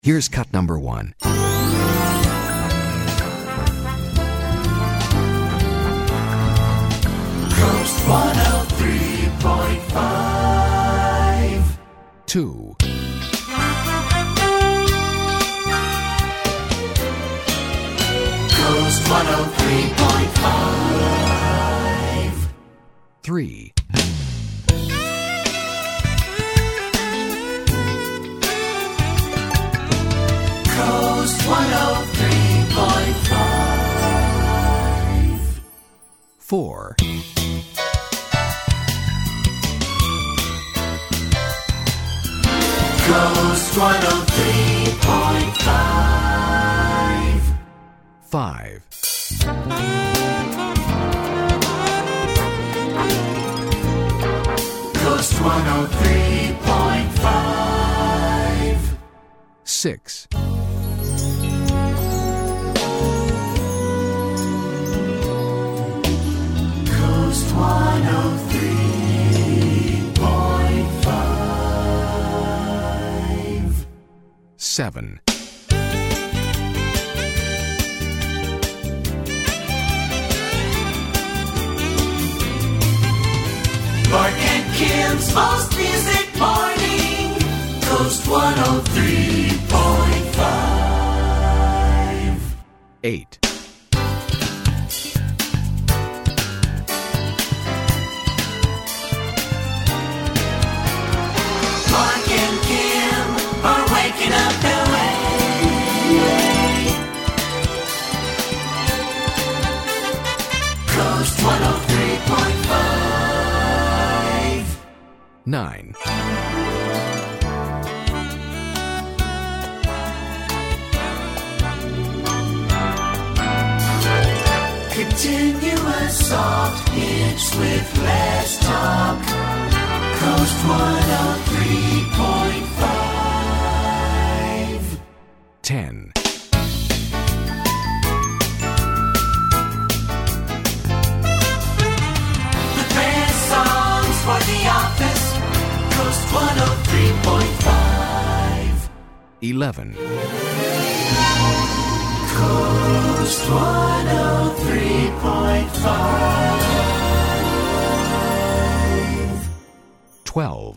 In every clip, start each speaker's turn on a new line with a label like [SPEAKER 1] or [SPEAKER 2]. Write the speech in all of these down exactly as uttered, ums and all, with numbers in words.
[SPEAKER 1] Here's cut number one.
[SPEAKER 2] Coast one oh three point five.
[SPEAKER 1] Two.
[SPEAKER 2] Coast one oh three point five.
[SPEAKER 1] Three.
[SPEAKER 2] Coast one oh three point five.
[SPEAKER 1] Four.
[SPEAKER 2] Coast one oh three point five.
[SPEAKER 1] Five.
[SPEAKER 2] Coast one oh three point five.
[SPEAKER 1] Six.
[SPEAKER 2] Coast one oh three point five.
[SPEAKER 1] Seven.
[SPEAKER 2] Mark and Kim's Most Music Morning. Coast one oh three point five.
[SPEAKER 1] Eight.
[SPEAKER 2] Mark and Kim are waking up their way. Coast one oh three point five.
[SPEAKER 1] Nine.
[SPEAKER 2] Continuous soft hits with less talk. Coast one oh three point five.
[SPEAKER 1] Ten.
[SPEAKER 2] The best songs for the office. Coast one oh three point five.
[SPEAKER 1] Eleven.
[SPEAKER 2] Coast one oh three point five.
[SPEAKER 1] Twelve.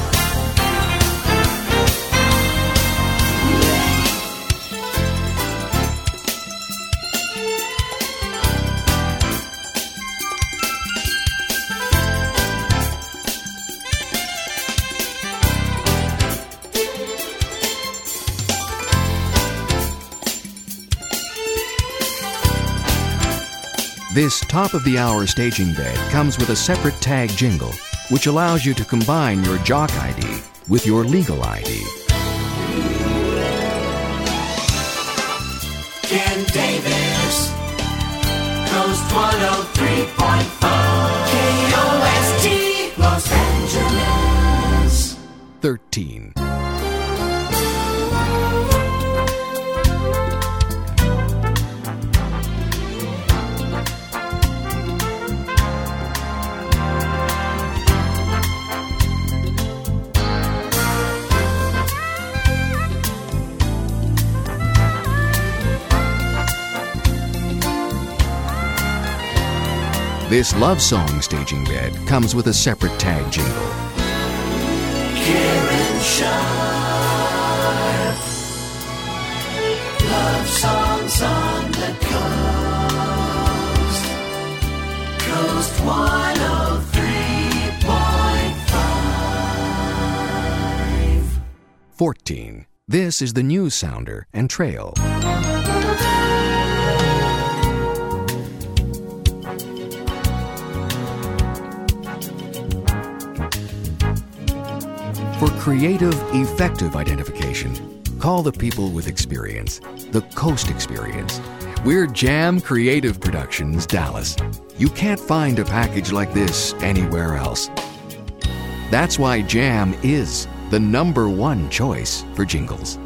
[SPEAKER 1] This top-of-the-hour staging bed comes with a separate tag jingle, which allows you to combine your jock I D with your legal I D.
[SPEAKER 2] Ken Davis. Coast one oh three point five. K O S T, Los Angeles.
[SPEAKER 1] Thirteen. This love song staging bed comes with a separate tag jingle.
[SPEAKER 2] Karen Sharp. Love songs on the coast. Coast one oh three point five.
[SPEAKER 1] Fourteen. This is the news sounder and trail. For creative, effective identification, call the people with experience, the Coast Experience. We're Jam Creative Productions, Dallas. You can't find a package like this anywhere else. That's why Jam is the number one choice for jingles.